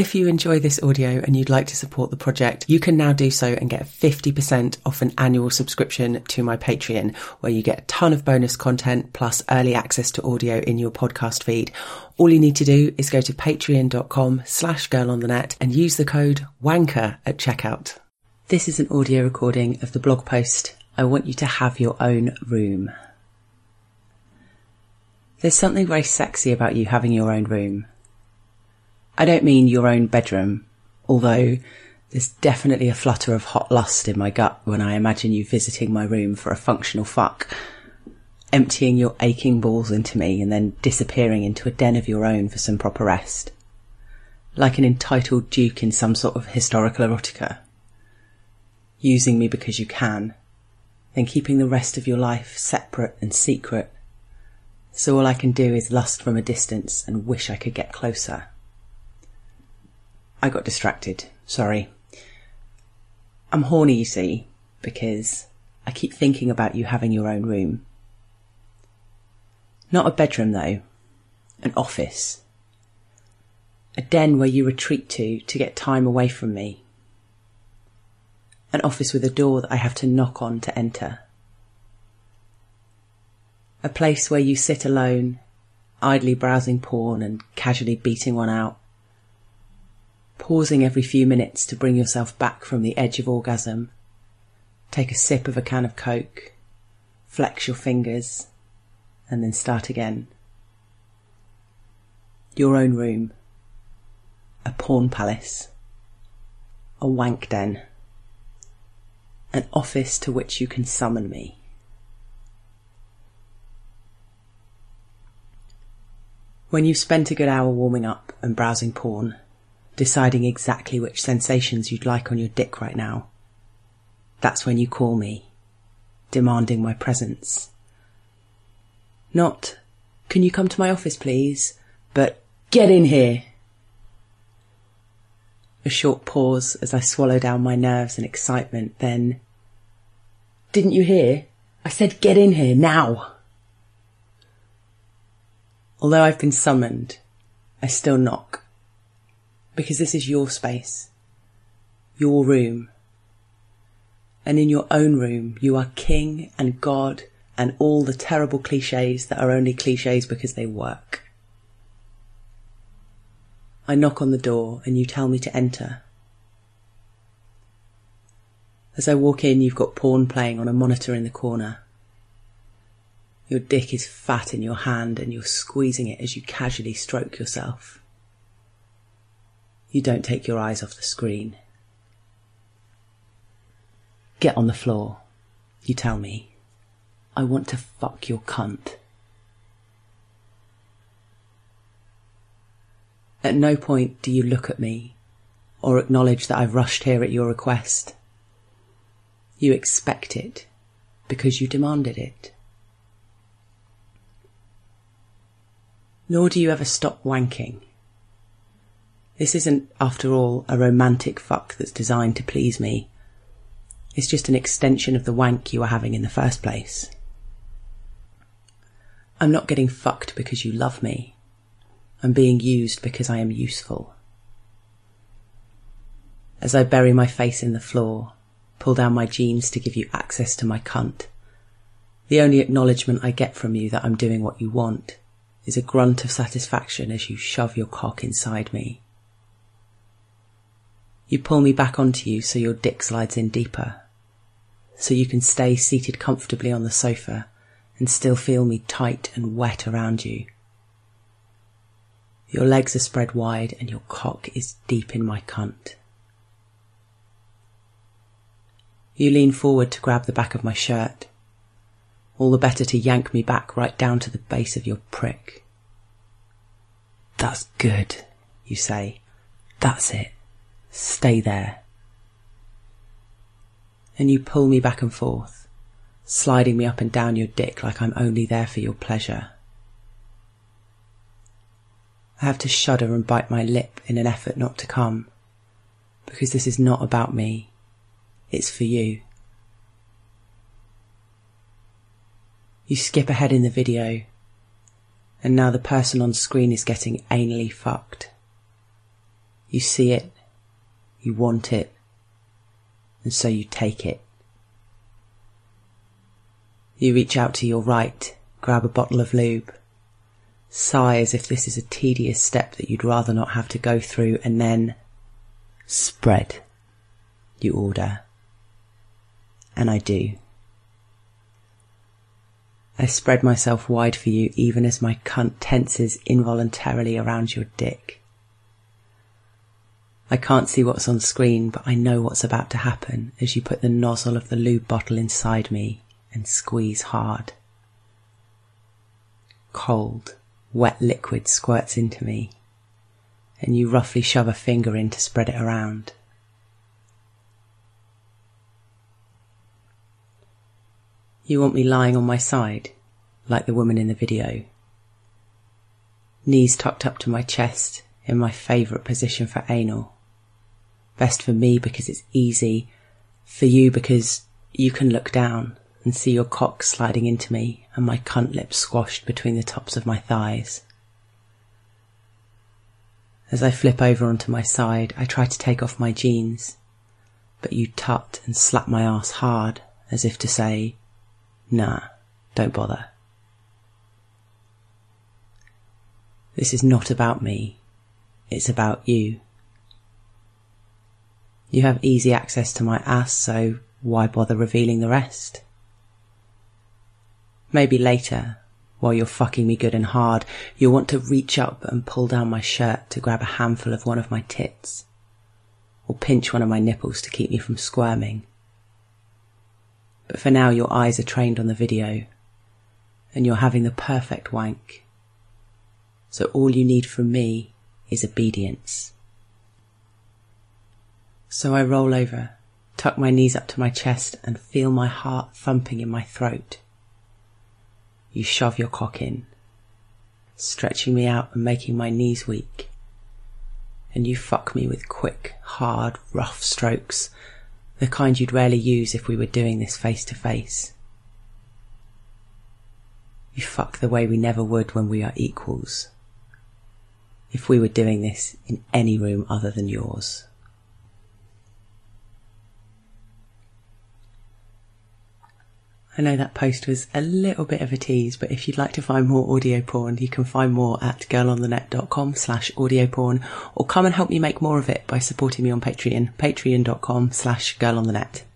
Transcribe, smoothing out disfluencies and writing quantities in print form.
If you enjoy this audio and you'd like to support the project, you can now do so and get 50% off an annual subscription to my Patreon, where you get a ton of bonus content plus early access to audio in your podcast feed. All you need to do is go to patreon.com/girlonthenet and use the code WANKER at checkout. This is an audio recording of the blog post, I Want You to Have Your Own Room. There's something very sexy about you having your own room. I don't mean your own bedroom, although there's definitely a flutter of hot lust in my gut when I imagine you visiting my room for a functional fuck, emptying your aching balls into me and then disappearing into a den of your own for some proper rest. Like an entitled duke in some sort of historical erotica. Using me because you can, then keeping the rest of your life separate and secret. So all I can do is lust from a distance and wish I could get closer. I got distracted, sorry. I'm horny, you see, because I keep thinking about you having your own room. Not a bedroom though, an office. A den where you retreat to get time away from me. An office with a door that I have to knock on to enter. A place where you sit alone, idly browsing porn and casually beating one out. Pausing every few minutes to bring yourself back from the edge of orgasm. Take a sip of a can of Coke, flex your fingers, and then start again. Your own room. A porn palace. A wank den. An office to which you can summon me. When you've spent a good hour warming up and browsing porn, deciding exactly which sensations you'd like on your dick right now, that's when you call me, demanding my presence. Not, can you come to my office please, but get in here. A short pause as I swallow down my nerves and excitement, then, didn't you hear? I said get in here, now. Although I've been summoned, I still knock. Because this is your space, your room. And in your own room, you are king and God and all the terrible cliches that are only cliches because they work. I knock on the door and you tell me to enter. As I walk in, you've got porn playing on a monitor in the corner. Your dick is fat in your hand and you're squeezing it as you casually stroke yourself. You don't take your eyes off the screen. Get on the floor, you tell me. I want to fuck your cunt. At no point do you look at me or acknowledge that I've rushed here at your request. You expect it because you demanded it. Nor do you ever stop wanking. This isn't, after all, a romantic fuck that's designed to please me. It's just an extension of the wank you were having in the first place. I'm not getting fucked because you love me. I'm being used because I am useful. As I bury my face in the floor, pull down my jeans to give you access to my cunt, the only acknowledgement I get from you that I'm doing what you want is a grunt of satisfaction as you shove your cock inside me. You pull me back onto you so your dick slides in deeper, so you can stay seated comfortably on the sofa and still feel me tight and wet around you. Your legs are spread wide and your cock is deep in my cunt. You lean forward to grab the back of my shirt, all the better to yank me back right down to the base of your prick. That's good, you say. That's it. Stay there. And you pull me back and forth, sliding me up and down your dick like I'm only there for your pleasure. I have to shudder and bite my lip in an effort not to come, because this is not about me. It's for you. You skip ahead in the video, and now the person on screen is getting anally fucked. You see it, you want it, and so you take it. You reach out to your right, grab a bottle of lube, sigh as if this is a tedious step that you'd rather not have to go through, and then spread, you order. And I do. I spread myself wide for you even as my cunt tenses involuntarily around your dick. I can't see what's on screen, but I know what's about to happen as you put the nozzle of the lube bottle inside me and squeeze hard. Cold, wet liquid squirts into me, and you roughly shove a finger in to spread it around. You want me lying on my side, like the woman in the video. Knees tucked up to my chest in my favourite position for anal. Best for me because it's easy, for you because you can look down and see your cock sliding into me and my cunt lips squashed between the tops of my thighs. As I flip over onto my side, I try to take off my jeans, but you tut and slap my ass hard as if to say, nah, don't bother. This is not about me, it's about you. You have easy access to my ass, so why bother revealing the rest? Maybe later, while you're fucking me good and hard, you'll want to reach up and pull down my shirt to grab a handful of one of my tits, or pinch one of my nipples to keep me from squirming. But for now your eyes are trained on the video, and you're having the perfect wank. So all you need from me is obedience. So I roll over, tuck my knees up to my chest and feel my heart thumping in my throat. You shove your cock in, stretching me out and making my knees weak. And you fuck me with quick, hard, rough strokes, the kind you'd rarely use if we were doing this face to face. You fuck the way we never would when we are equals, if we were doing this in any room other than yours. I know that post was a little bit of a tease, but if you'd like to find more audio porn, you can find more at girlonthenet.com/audio porn, or come and help me make more of it by supporting me on Patreon, patreon.com/girlonthenet.